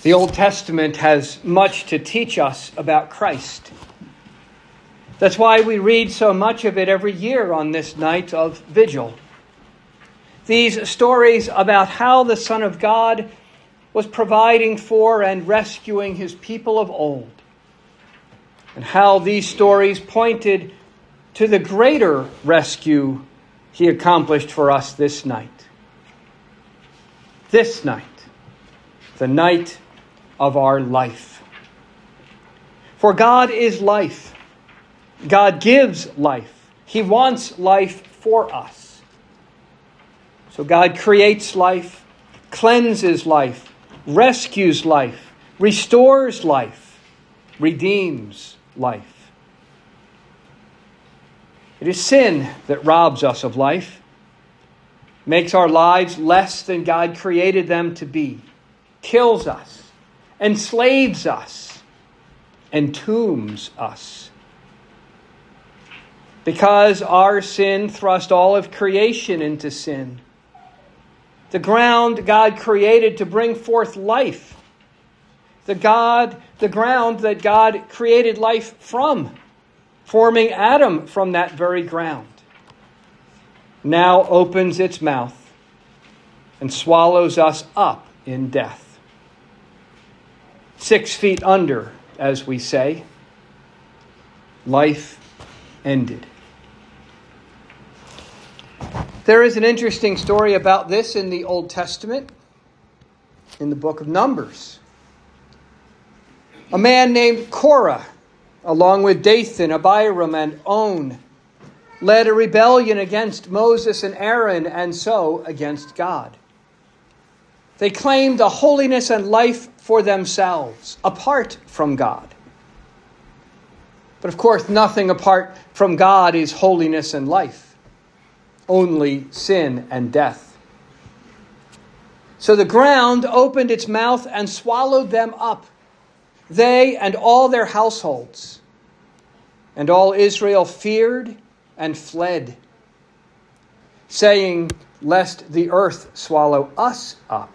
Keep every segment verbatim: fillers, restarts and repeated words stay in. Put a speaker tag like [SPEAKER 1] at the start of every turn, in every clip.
[SPEAKER 1] The Old Testament has much to teach us about Christ. That's why we read so much of it every year on this night of vigil. These stories about how the Son of God was providing for and rescuing his people of old, and how these stories pointed to the greater rescue he accomplished for us this night. This night, the night of our life. For God is life. God gives life. He wants life for us. So God creates life, cleanses life, rescues life, restores life, redeems life. It is sin that robs us of life, makes our lives less than God created them to be, kills us, enslaves us, entombs us. Because our sin thrust all of creation into sin. The ground God created to bring forth life. The God, the ground that God created life from, forming Adam from that very ground, now opens its mouth and swallows us up in death. Six feet under, as we say, life ended. There is an interesting story about this in the Old Testament, in the book of Numbers. A man named Korah, along with Dathan, Abiram, and On, led a rebellion against Moses and Aaron, and so against God. They claimed a holiness and life for themselves, apart from God. But of course, nothing apart from God is holiness and life. Only sin and death. So the ground opened its mouth and swallowed them up, they and all their households. And all Israel feared and fled, saying, "Lest the earth swallow us up."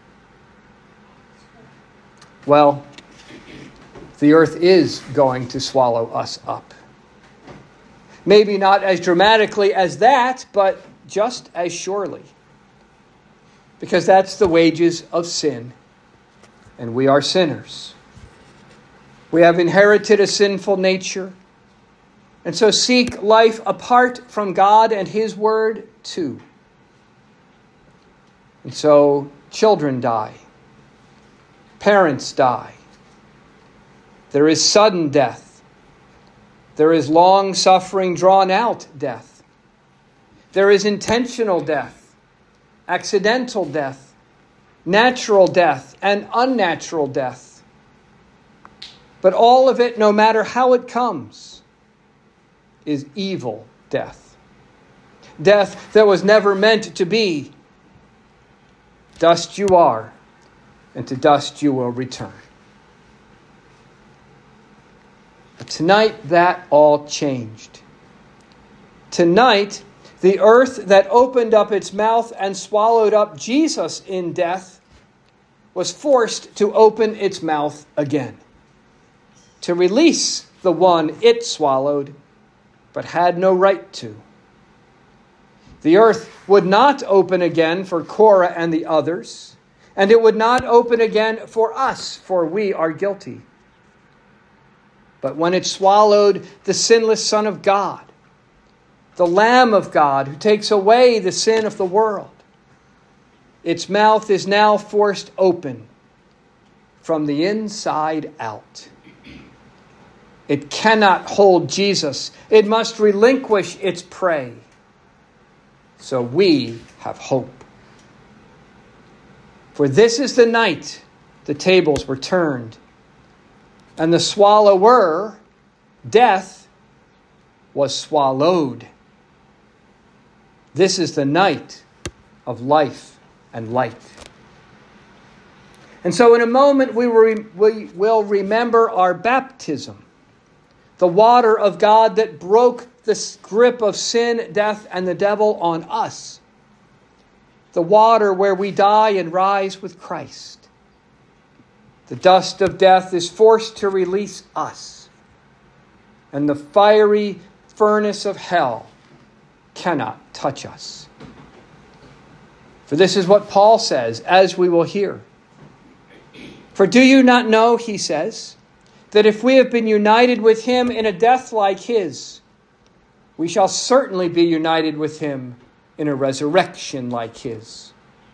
[SPEAKER 1] Well, the earth is going to swallow us up. Maybe not as dramatically as that, but just as surely. Because that's the wages of sin, and we are sinners. We have inherited a sinful nature, and so seek life apart from God and His Word too. And so children die. Parents die. There is sudden death. There is long-suffering, drawn-out death. There is intentional death, accidental death, natural death, and unnatural death. But all of it, no matter how it comes, is evil death. Death that was never meant to be. Dust you are, and to dust you will return. But tonight, that all changed. Tonight, the earth that opened up its mouth and swallowed up Jesus in death was forced to open its mouth again, to release the one it swallowed, but had no right to. The earth would not open again for Korah and the others, and it would not open again for us, for we are guilty. But when it swallowed the sinless Son of God, the Lamb of God who takes away the sin of the world, its mouth is now forced open from the inside out. It cannot hold Jesus. It must relinquish its prey. So we have hope. For this is the night the tables were turned, and the swallower, death, was swallowed. This is the night of life and light. And so in a moment we will remember our baptism, the water of God that broke the grip of sin, death, and the devil on us. The water where we die and rise with Christ. The dust of death is forced to release us, and the fiery furnace of hell cannot touch us. For this is what Paul says, as we will hear. For do you not know, he says, that if we have been united with him in a death like his, we shall certainly be united with him in a resurrection like his.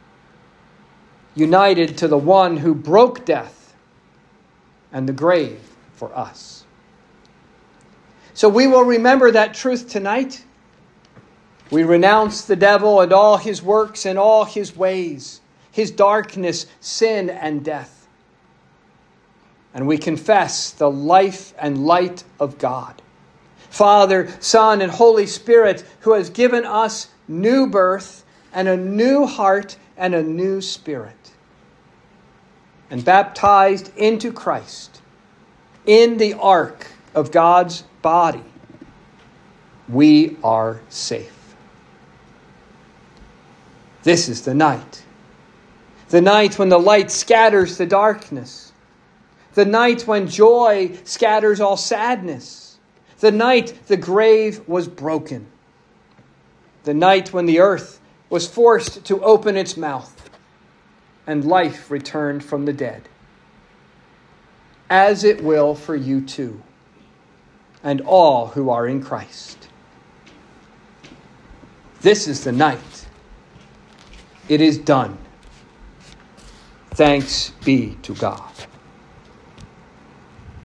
[SPEAKER 1] United to the one who broke death and the grave for us. So we will remember that truth tonight. We renounce the devil and all his works and all his ways, his darkness, sin, and death. And we confess the life and light of God, Father, Son, and Holy Spirit, who has given us new birth and a new heart and a new spirit, and baptized into Christ in the ark of God's body. We are safe. This is the night. The night when the light scatters the darkness. The night when joy scatters all sadness. The night the grave was broken. The night when the earth was forced to open its mouth and life returned from the dead. As it will for you too, and all who are in Christ. This is the night. It is done. Thanks be to God.